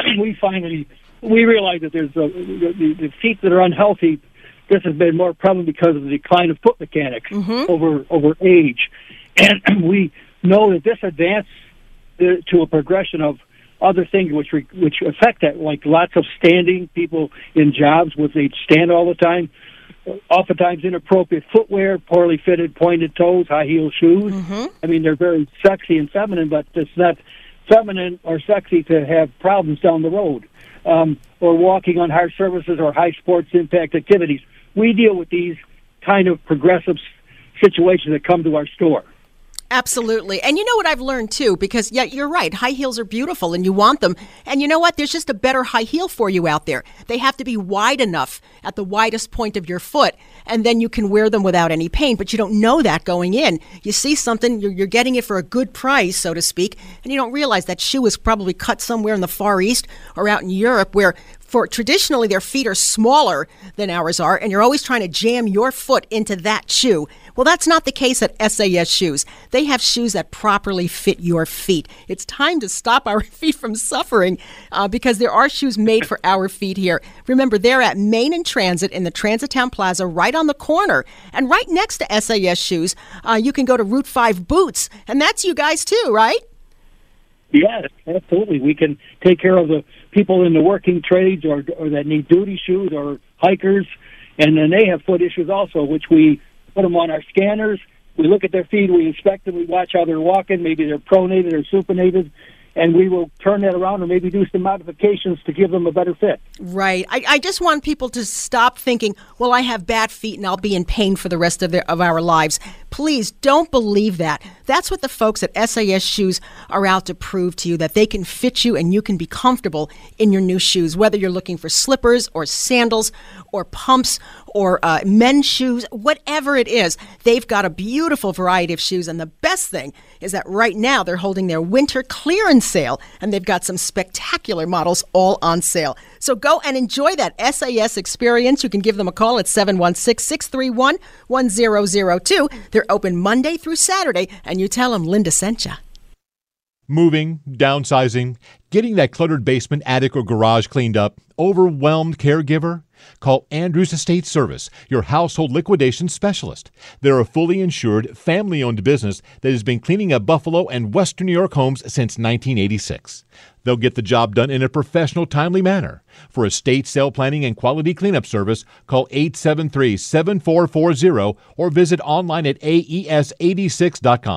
We realize that there's the feet that are unhealthy. This has been more prevalent because of the decline of foot mechanics over age. And we know that this advanced to a progression of other things which affect that, like lots of standing, people in jobs where they stand all the time, oftentimes inappropriate footwear, poorly fitted pointed toes, high heel shoes. They're very sexy and feminine, but it's not feminine or sexy to have problems down the road. Or walking on hard surfaces or high sports impact activities. We deal with these kind of progressive situations that come to our store. Absolutely. And you know what I've learned too, because you're right, high heels are beautiful and you want them. And you know what? There's just a better high heel for you out there. They have to be wide enough at the widest point of your foot, and then you can wear them without any pain. But you don't know that going in. You see something, you're getting it for a good price, so to speak, and you don't realize that shoe is probably cut somewhere in the Far East or out in Europe where traditionally their feet are smaller than ours are, and you're always trying to jam your foot into that shoe. Well, that's not the case at SAS Shoes. They have shoes that properly fit your feet. It's time to stop our feet from suffering because there are shoes made for our feet here. Remember, they're at Main and Transit in the Transitown Plaza right on the corner. And right next to SAS Shoes, you can go to Route 5 Boots, and that's you guys too, right? Yes, absolutely. We can take care of the people in the working trades or that need duty shoes or hikers, and then they have foot issues also, which we put them on our scanners. We look at their feet, we inspect them, we watch how they're walking. Maybe they're pronated or supinated, and we will turn that around or maybe do some modifications to give them a better fit. Right. I just want people to stop thinking, well, I have bad feet and I'll be in pain for the rest of our lives. Please don't believe that. That's what the folks at SAS Shoes are out to prove to you, that they can fit you and you can be comfortable in your new shoes, whether you're looking for slippers or sandals or pumps or men's shoes, whatever it is. They've got a beautiful variety of shoes, and the best thing is that right now they're holding their winter clearance sale, and they've got some spectacular models all on sale. So go and enjoy that SAS experience. You can give them a call at 716-631-1002. They're open Monday through Saturday, and you tell them Linda sent you. Moving, downsizing, getting that cluttered basement, attic, or garage cleaned up, overwhelmed caregiver? Call Andrews Estate Service, your household liquidation specialist. They're a fully insured, family-owned business that has been cleaning up Buffalo and Western New York homes since 1986. They'll get the job done in a professional, timely manner. For estate sale planning and quality cleanup service, call 873-7440 or visit online at aes86.com.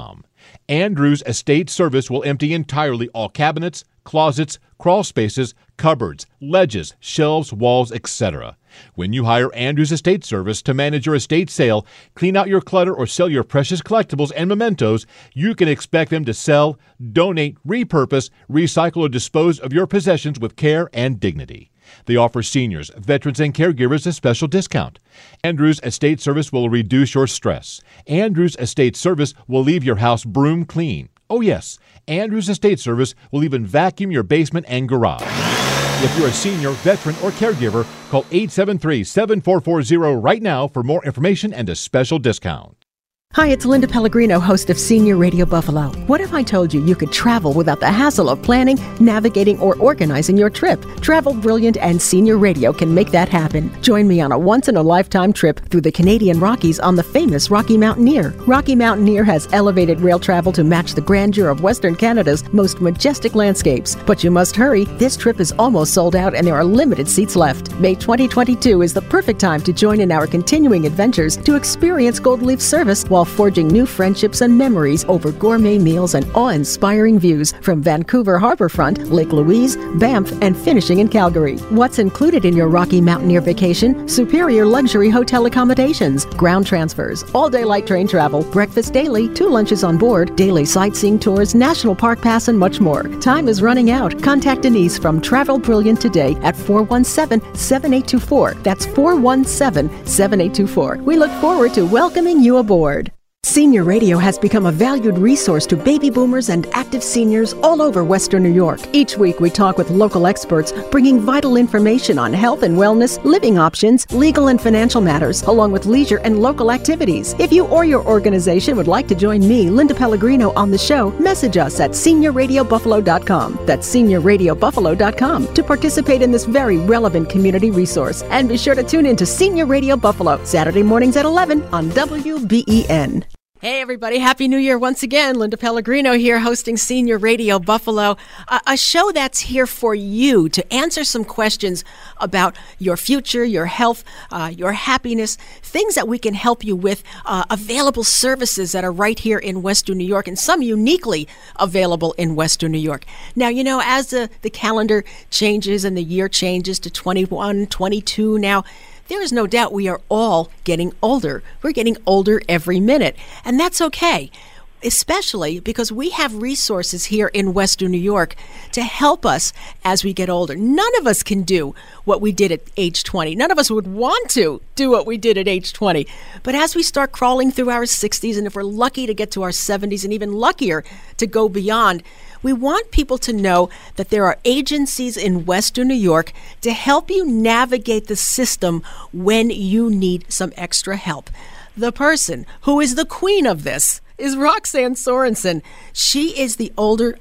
Andrews Estate Service will empty entirely all cabinets, closets, crawl spaces, cupboards, ledges, shelves, walls, etc. When you hire Andrews Estate Service to manage your estate sale, clean out your clutter, or sell your precious collectibles and mementos, you can expect them to sell, donate, repurpose, recycle, or dispose of your possessions with care and dignity. They offer seniors, veterans, and caregivers a special discount. Andrews Estate Service will reduce your stress. Andrews Estate Service will leave your house broom clean. Oh yes, Andrews Estate Service will even vacuum your basement and garage. If you're a senior, veteran, or caregiver, call 873-7440 right now for more information and a special discount. Hi, it's Linda Pellegrino, host of Senior Radio Buffalo. What if I told you you could travel without the hassle of planning, navigating, or organizing your trip? Travel Brilliant and Senior Radio can make that happen. Join me on a once-in-a-lifetime trip through the Canadian Rockies on the famous Rocky Mountaineer. Rocky Mountaineer has elevated rail travel to match the grandeur of Western Canada's most majestic landscapes. But you must hurry. This trip is almost sold out and there are limited seats left. May 2022 is the perfect time to join in our continuing adventures to experience Gold Leaf service while forging new friendships and memories over gourmet meals and awe-inspiring views from Vancouver Harbourfront, Lake Louise, Banff, and finishing in Calgary. What's included in your Rocky Mountaineer vacation? Superior luxury hotel accommodations, ground transfers, all-day light train travel, breakfast daily, 2 lunches on board, daily sightseeing tours, national park pass, and much more. Time is running out. Contact Denise from Travel Brilliant today at 417-7824. That's 417-7824. We look forward to welcoming you aboard. Senior Radio has become a valued resource to baby boomers and active seniors all over Western New York. Each week we talk with local experts, bringing vital information on health and wellness, living options, legal and financial matters, along with leisure and local activities. If you or your organization would like to join me, Linda Pellegrino, on the show, message us at seniorradiobuffalo.com. That's seniorradiobuffalo.com to participate in this very relevant community resource. And be sure to tune in to Senior Radio Buffalo, Saturday mornings at 11 on WBEN. Hey, everybody. Happy New Year once again. Linda Pellegrino here hosting Senior Radio Buffalo, a show that's here for you to answer some questions about your future, your health, your happiness, things that we can help you with, available services that are right here in Western New York and some uniquely available in Western New York. Now, you know, as the calendar changes and the year changes to 21, 22 now, there is no doubt we are all getting older. We're getting older every minute, and that's okay, especially because we have resources here in Western New York to help us as we get older. None of us can do what we did at age 20. None of us would want to do what we did at age 20. But as we start crawling through our 60s, and if we're lucky to get to our 70s, and even luckier to go beyond, we want people to know that there are agencies in Western New York to help you navigate the system when you need some extra help. The person who is the queen of this is Roxanne Sorensen. She is the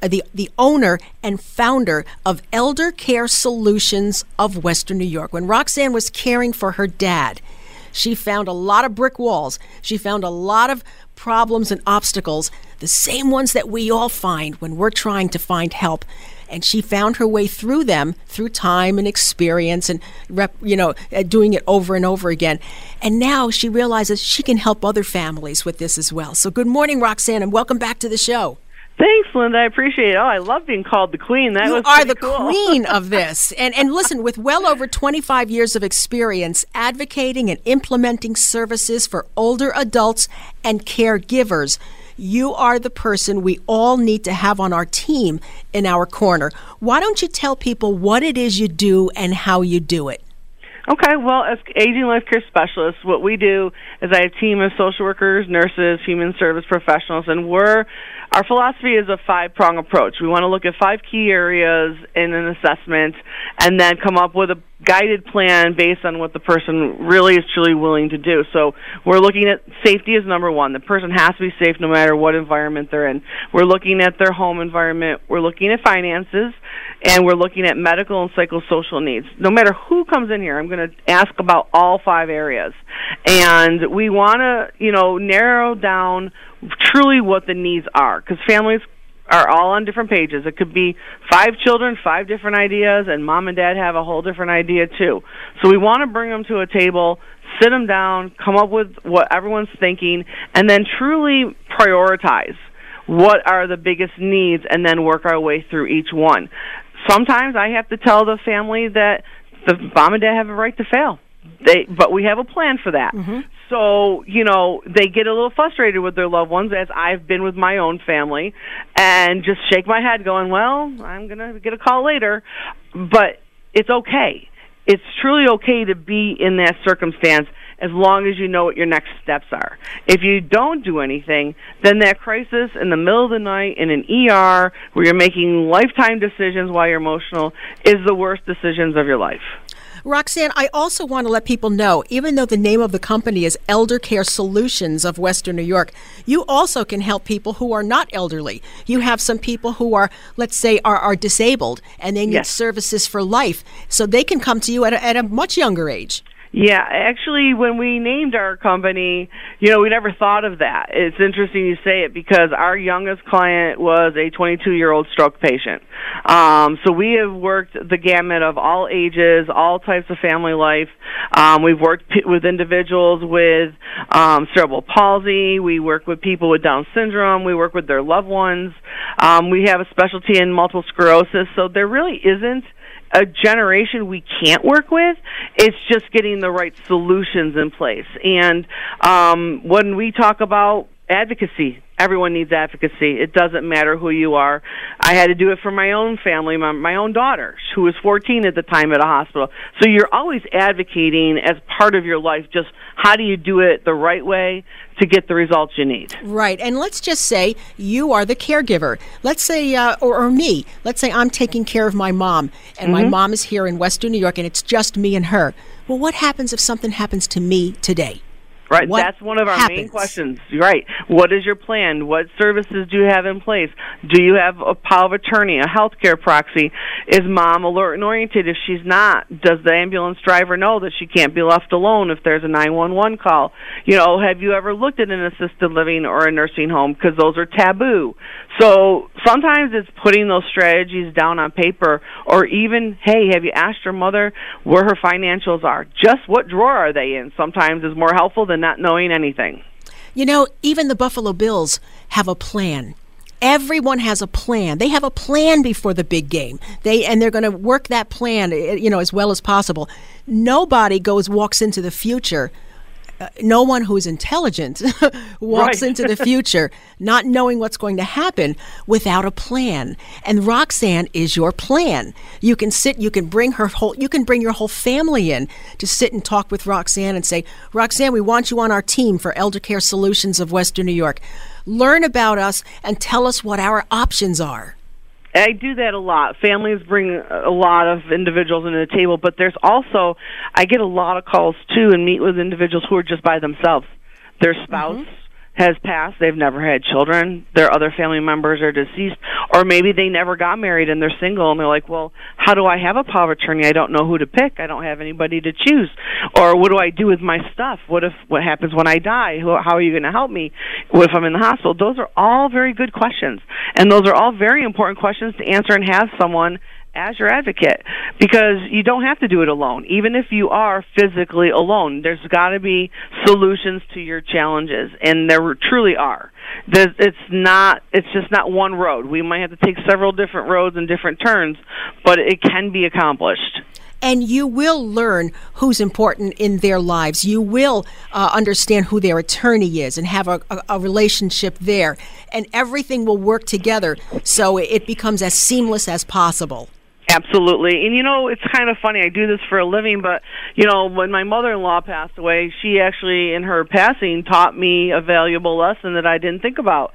owner and founder of Elder Care Solutions of Western New York. When Roxanne was caring for her dad, she found a lot of brick walls. She found a lot of problems and obstacles, the same ones that we all find when we're trying to find help. And she found her way through them through time and experience and, doing it over and over again. And now she realizes she can help other families with this as well. So good morning, Roxanne, and welcome back to the show. Thanks, Linda. I appreciate it. Oh, I love being called the queen. You are the queen of this. And listen, with well over 25 years of experience advocating and implementing services for older adults and caregivers, you are the person we all need to have on our team in our corner. Why don't you tell people what it is you do and how you do it? Okay, well, as aging life care specialists, what we do is I have a team of social workers, nurses, human service professionals, and our philosophy is a 5-prong approach. We want to look at 5 key areas in an assessment and then come up with a guided plan based on what the person really is truly willing to do. So we're looking at safety as number 1. The person has to be safe no matter what environment they're in. We're looking at their home environment. We're looking at finances. And we're looking at medical and psychosocial needs. No matter who comes in here, I'm going to ask about all 5 areas. And we want to, narrow down truly what the needs are, because families are all on different pages. It could be 5 children, 5 different ideas, and mom and dad have a whole different idea too. So we want to bring them to a table, sit them down, come up with what everyone's thinking, and then truly prioritize. what are the biggest needs, and then work our way through each one. Sometimes I have to tell the family that the mom and dad have a right to fail. But we have a plan for that. So, they get a little frustrated with their loved ones, as I've been with my own family, and just shake my head going, well, I'm going to get a call later. But it's okay. It's truly okay to be in that circumstance as long as you know what your next steps are. If you don't do anything, then that crisis in the middle of the night in an ER where you're making lifetime decisions while you're emotional is the worst decisions of your life. Roxanne, I also want to let people know, even though the name of the company is Elder Care Solutions of Western New York, you also can help people who are not elderly. You have some people who are, let's say, are disabled and they need services for life, so they can come to you at a much younger age. Yeah, actually, when we named our company, we never thought of that. It's interesting you say it because our youngest client was a 22-year-old stroke patient. So we have worked the gamut of all ages, all types of family life. We've worked with individuals with cerebral palsy. We work with people with Down syndrome. We work with their loved ones. We have a specialty in multiple sclerosis. So there really isn't a generation we can't work with. It's just getting the right solutions in place. And when we talk about advocacy, everyone needs advocacy. It doesn't matter who you are. I had to do it for my own family, my own daughter, who was 14 at the time at a hospital. So you're always advocating as part of your life, just how do you do it the right way to get the results you need. Right. And let's just say you are the caregiver. Let's say, or me, let's say I'm taking care of my mom, and my mom is here in Western New York, and it's just me and her. Well, what happens if something happens to me today? Right, What that's one of our happens? main questions. Right. What is your plan? What services do you have in place? Do you have a power of attorney, a health care proxy? Is mom alert and oriented? If she's not, does the ambulance driver know that she can't be left alone if there's a 911 call? Have you ever looked at an assisted living or a nursing home? Because those are taboo. So sometimes it's putting those strategies down on paper, or even, hey, have you asked your mother where her financials are? Just what drawer are they in? Sometimes is more helpful than not knowing anything. Even the Buffalo Bills have a plan. Everyone has a plan. They have a plan before the big game. They're going to work that plan, as well as possible. Nobody walks into the future. No one who is intelligent walks into the future not knowing what's going to happen without a plan. And Roxanne is your plan. You can bring your whole family in to sit and talk with Roxanne and say, Roxanne, we want you on our team for Elder Care Solutions of Western New York. Learn about us and tell us what our options are. I do that a lot. Families bring a lot of individuals into the table, but there's also, I get a lot of calls too and meet with individuals who are just by themselves. Their spouse has passed, they've never had children, their other family members are deceased, or maybe they never got married and they're single and they're like, well, how do I have a power of attorney? I don't know who to pick. I don't have anybody to choose. Or what do I do with my stuff? What happens when I die? How are you going to help me? What if I'm in the hospital? Those are all very good questions, and those are all very important questions to answer and have someone as your advocate, because you don't have to do it alone. Even if you are physically alone, there's got to be solutions to your challenges, and there truly are. It's just not one road. We might have to take several different roads and different turns, but it can be accomplished. And you will learn who's important in their lives. You will understand who their attorney is and have a relationship there. And everything will work together so it becomes as seamless as possible. Absolutely. And, it's kind of funny. I do this for a living, but, when my mother-in-law passed away, she actually, in her passing, taught me a valuable lesson that I didn't think about.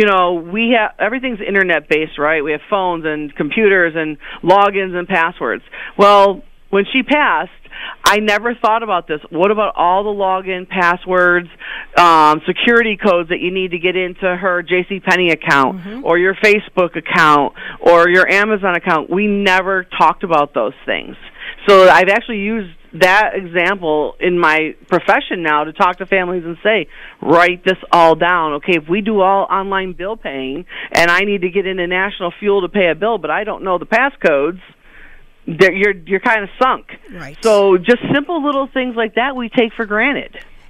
Everything's Internet-based, right? We have phones and computers and logins and passwords. Well, when she passed, I never thought about this. What about all the login passwords, security codes that you need to get into her JCPenney account or your Facebook account or your Amazon account? We never talked about those things. So I've actually used that example in my profession now to talk to families and say, write this all down. Okay, if we do all online bill paying and I need to get into National Fuel to pay a bill, but I don't know the passcodes, you're kind of sunk. Right. So just simple little things like that we take for granted.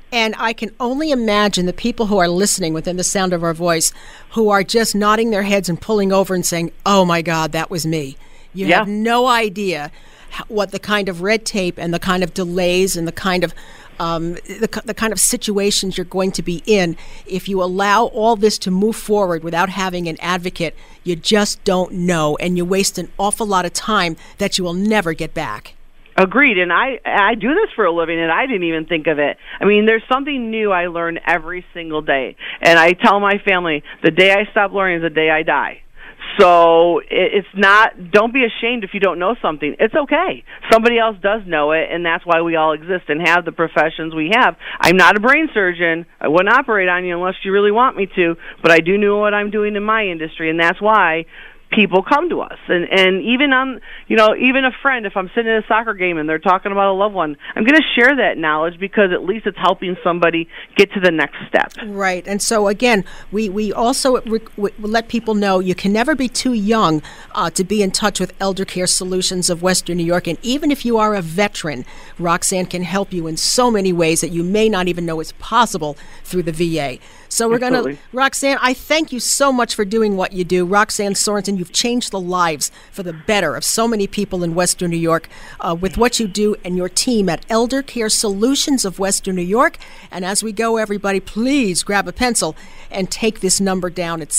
And I can only imagine the people who are listening within the sound of our voice who are just nodding their heads and pulling over and saying, oh, my God, that was me. You have no idea what the kind of red tape and the kind of delays and the kind of the kind of situations you're going to be in if you allow all this to move forward without having an advocate. You just don't know, and you waste an awful lot of time that you will never get back. Agreed, and I do this for a living, and I didn't even think of it. I mean, there's something new I learn every single day, and I tell my family, the day I stop learning is the day I die. So it's not, don't be ashamed if you don't know something. It's okay. Somebody else does know it, and that's why we all exist and have the professions we have. I'm not a brain surgeon. I wouldn't operate on you unless you really want me to, but I do know what I'm doing in my industry, and that's why people come to us. And even on, even a friend, if I'm sitting at a soccer game and they're talking about a loved one, I'm going to share that knowledge because at least it's helping somebody get to the next step. Right. And so, again, we also let people know you can never be too young to be in touch with Elder Care Solutions of Western New York. And even if you are a veteran, Roxanne can help you in so many ways that you may not even know is possible through the VA. So we're going to, Roxanne, I thank you so much for doing what you do. Roxanne Sorensen, you've changed the lives for the better of so many people in Western New York with what you do and your team at Elder Care Solutions of Western New York. And as we go, everybody, please grab a pencil and take this number down. It's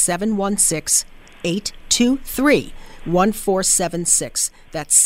716-823-1476. That's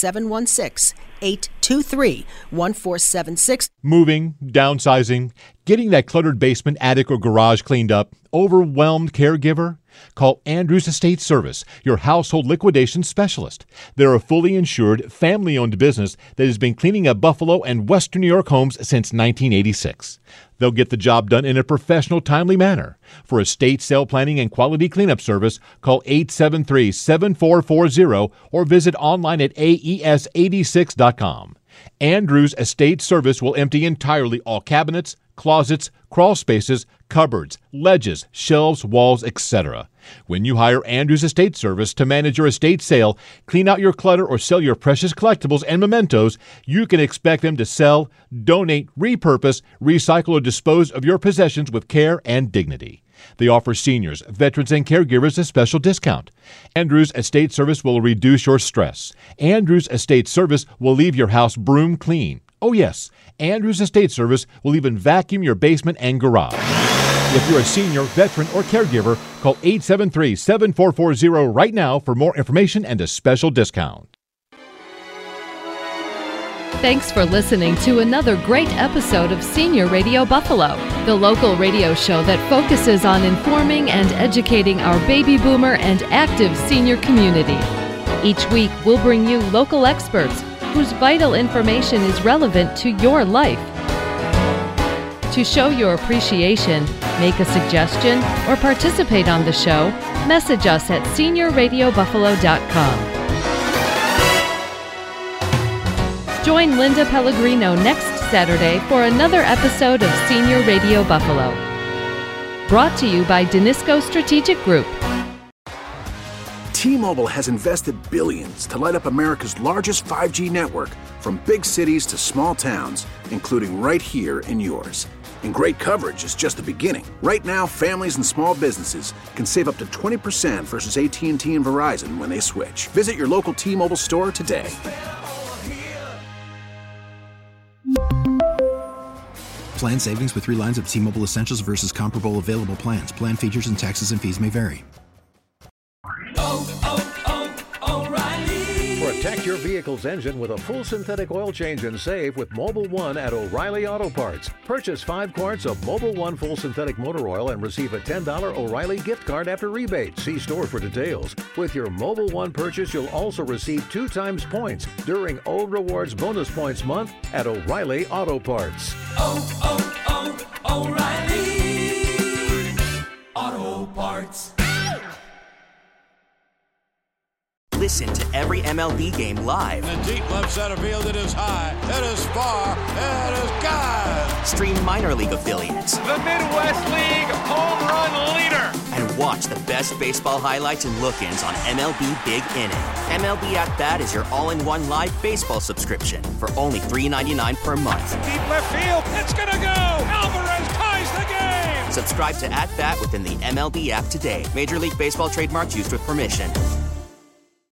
716-823-1476. Moving, downsizing, getting that cluttered basement, attic, or garage cleaned up, overwhelmed caregiver? Call Andrews Estate Service, your household liquidation specialist. They're a fully insured, family-owned business that has been cleaning up Buffalo and Western New York homes since 1986. They'll get the job done in a professional, timely manner. For estate sale planning and quality cleanup service, call 873-7440 or visit online at aes86.com. Andrews Estate Service will empty entirely all cabinets, closets, crawl spaces, cupboards, ledges, shelves, walls, etc. When you hire Andrews Estate Service to manage your estate sale, clean out your clutter, or sell your precious collectibles and mementos, you can expect them to sell, donate, repurpose, recycle, or dispose of your possessions with care and dignity. They offer seniors, veterans, and caregivers a special discount. Andrews Estate Service will reduce your stress. Andrews Estate Service will leave your house broom clean. Oh yes, Andrews Estate Service will even vacuum your basement and garage. If you're a senior, veteran, or caregiver, call 873-7440 right now for more information and a special discount. Thanks for listening to another great episode of Senior Radio Buffalo, the local radio show that focuses on informing and educating our baby boomer and active senior community. Each week, we'll bring you local experts whose vital information is relevant to your life. To show your appreciation, make a suggestion, or participate on the show, message us at seniorradiobuffalo.com. Join Linda Pellegrino next Saturday for another episode of Senior Radio Buffalo. Brought to you by Danisco Strategic Group. T-Mobile has invested billions to light up America's largest 5G network, from big cities to small towns, including right here in yours. And great coverage is just the beginning. Right now, families and small businesses can save up to 20% versus AT&T and Verizon when they switch. Visit your local T-Mobile store today. Plan savings with 3 lines of T-Mobile Essentials versus comparable available plans. Plan features and taxes and fees may vary. Protect your vehicle's engine with a full synthetic oil change and save with Mobil 1 at O'Reilly Auto Parts. Purchase 5 quarts of Mobil 1 full synthetic motor oil and receive a $10 O'Reilly gift card after rebate. See store for details. With your Mobil 1 purchase, you'll also receive 2 times points during Old Rewards Bonus Points Month at O'Reilly Auto Parts. O'Reilly Auto Parts. Listen to every MLB game live. In the deep left center field, it is high, it is far, it is gone. Stream minor league affiliates. The Midwest League home run leader. And watch Watch the best baseball highlights and look-ins on MLB Big Inning. MLB At Bat is your all-in-one live baseball subscription for only $3.99 per month. Deep left field, it's gonna go! Alvarez ties the game! Subscribe to At Bat within the MLB app today. Major League Baseball trademarks used with permission.